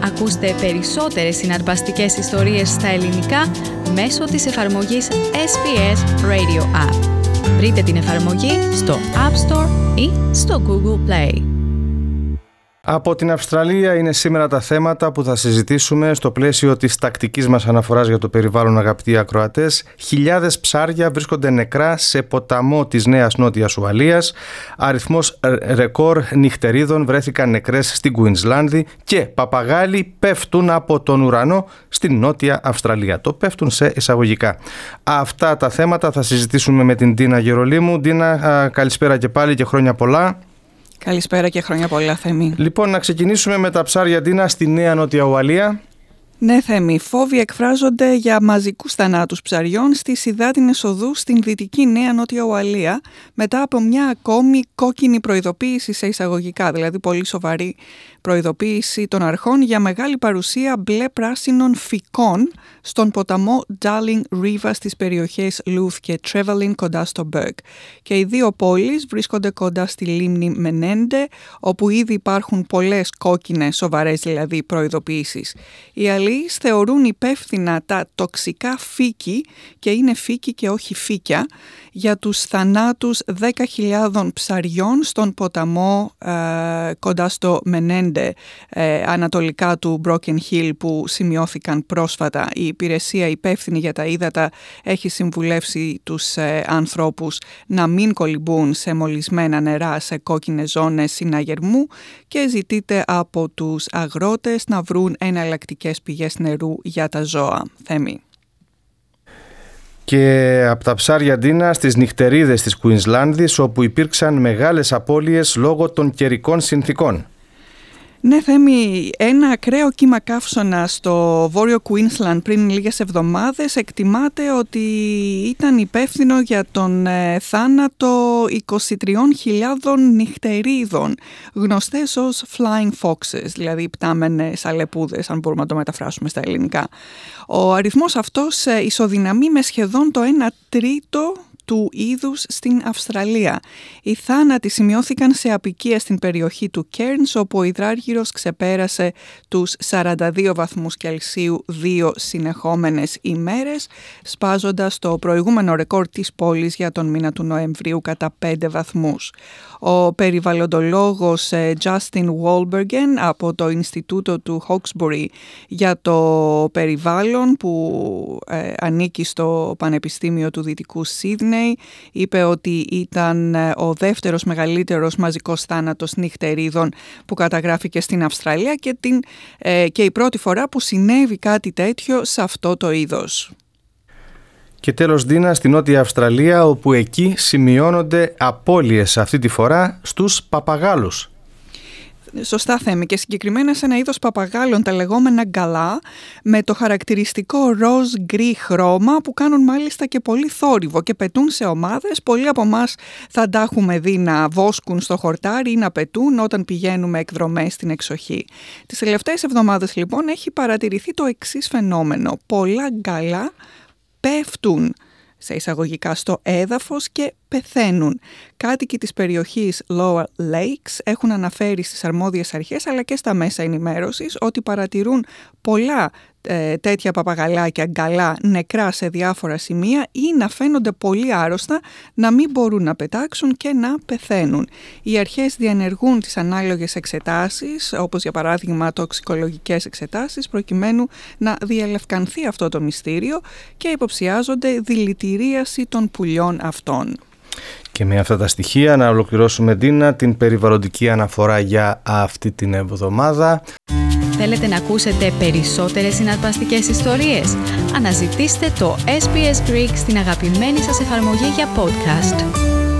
Ακούστε περισσότερες συναρπαστικές ιστορίες στα ελληνικά μέσω της εφαρμογής SBS Radio App. Βρείτε την εφαρμογή στο App Store ή στο Google Play. Από την Αυστραλία είναι σήμερα τα θέματα που θα συζητήσουμε στο πλαίσιο της τακτικής μας αναφοράς για το περιβάλλον, αγαπητοί ακροατές. Χιλιάδες ψάρια βρίσκονται νεκρά σε ποταμό της Νέας Νότιας Ουαλίας. Αριθμός ρεκόρ νυχτερίδων βρέθηκαν νεκρές στην Κουινσλάνδη και παπαγάλοι πέφτουν από τον ουρανό στην Νότια Αυστραλία. Το πέφτουν σε εισαγωγικά. Αυτά τα θέματα θα συζητήσουμε με την Ντίνα Γερολίμου. Ντίνα, καλησπέρα και πάλι και χρόνια πολλά. Καλησπέρα και χρόνια πολλά, Θέμη. Λοιπόν, να ξεκινήσουμε με τα ψάρια, Ντίνα, στη Νέα Νότια Ουαλία. Ναι, Θέμη, φόβοι εκφράζονται για μαζικούς θανάτους ψαριών στις υδάτινες οδούς στην δυτική Νέα Νότια Ουαλία μετά από μια ακόμη κόκκινη προειδοποίηση σε εισαγωγικά, δηλαδή πολύ σοβαρή προειδοποίηση των αρχών για μεγάλη παρουσία μπλε-πράσινων φυκών στον ποταμό Darling River στις περιοχές Luth και Trevelin κοντά στο Burke. Και οι δύο πόλεις βρίσκονται κοντά στη λίμνη Menende, όπου ήδη υπάρχουν πολλές κόκκινες, σοβαρές δηλαδή, προειδοποίησεις. Οι αλληλείς θεωρούν υπεύθυνα τα τοξικά φύκη, και είναι φύκη και όχι φύκια, για τους θανάτους 10.000 ψαριών στον ποταμό κοντά στο Menende, ανατολικά του Broken Hill, που σημειώθηκαν πρόσφατα. Η υπηρεσία υπεύθυνη για τα ύδατα έχει συμβουλεύσει τους ανθρώπους να μην κολυμπούν σε μολυσμένα νερά σε κόκκινες ζώνες συναγερμού και ζητείται από τους αγρότες να βρουν εναλλακτικές πηγές νερού για τα ζώα. Θέμη. Και από τα ψάρια, Ντίνα, στις νυχτερίδες της Κουινσλάνδης, όπου υπήρξαν μεγάλες απώλειες λόγω των καιρικών συνθήκων. Ναι, Θέμη, ένα ακραίο κύμα καύσωνα στο βόρειο Queensland πριν λίγες εβδομάδες εκτιμάται ότι ήταν υπεύθυνο για τον θάνατο 23.000 νυχτερίδων, γνωστές ως flying foxes, δηλαδή πτάμενες αλεπούδες, αν μπορούμε να το μεταφράσουμε στα ελληνικά. Ο αριθμός αυτός ισοδυναμεί με σχεδόν το 1/3 του είδους στην Αυστραλία. Οι θάνατοι σημειώθηκαν σε αποικία στην περιοχή του Cairns, όπου ο υδράργυρος ξεπέρασε τους 42 βαθμούς Κελσίου 2 συνεχόμενες ημέρες, σπάζοντας το προηγούμενο ρεκόρ της πόλης για τον μήνα του Νοεμβρίου κατά 5 βαθμούς. Ο περιβαλλοντολόγος Justin Wolbergen από το Ινστιτούτο του Hawkesbury για το περιβάλλον, που ανήκει στο Πανεπιστήμιο του Δυτικού Σίδνεϊ, είπε ότι ήταν ο δεύτερος μεγαλύτερος μαζικός θάνατος νυχτερίδων που καταγράφηκε στην Αυστραλία και η πρώτη φορά που συνέβη κάτι τέτοιο σε αυτό το είδος. Και τέλος, Ντίνα, στη Νότια Αυστραλία, όπου εκεί σημειώνονται απώλειες αυτή τη φορά στους παπαγάλους. Σωστά, Θέμη, και συγκεκριμένα σε ένα είδος παπαγάλων, τα λεγόμενα γκαλά, με το χαρακτηριστικό ροζ-γκρι χρώμα, που κάνουν μάλιστα και πολύ θόρυβο και πετούν σε ομάδες. Πολλοί από εμάς θα τα έχουμε δει να βόσκουν στο χορτάρι ή να πετούν όταν πηγαίνουμε εκδρομές στην εξοχή. Τις τελευταίες εβδομάδες λοιπόν έχει παρατηρηθεί το εξής φαινόμενο. Πολλά γκαλά πέφτουν σε εισαγωγικά στο έδαφος και πεθαίνουν. Κάτοικοι της περιοχής Lower Lakes έχουν αναφέρει στις αρμόδιες αρχές αλλά και στα μέσα ενημέρωσης ότι παρατηρούν πολλά τέτοια παπαγαλάκια γκαλά νεκρά σε διάφορα σημεία ή να φαίνονται πολύ άρρωστα, να μην μπορούν να πετάξουν και να πεθαίνουν. Οι αρχές διενεργούν τις ανάλογες εξετάσεις, όπως για παράδειγμα τοξικολογικές εξετάσεις, προκειμένου να διαλευκανθεί αυτό το μυστήριο, και υποψιάζονται δηλητηρίαση των πουλιών αυτών. Και με αυτά τα στοιχεία να ολοκληρώσουμε, Ντίνα, την περιβαλλοντική αναφορά για αυτή την εβδομάδα. Θέλετε να ακούσετε περισσότερες συναρπαστικές ιστορίες? Αναζητήστε το SBS Greek στην αγαπημένη σας εφαρμογή για podcast.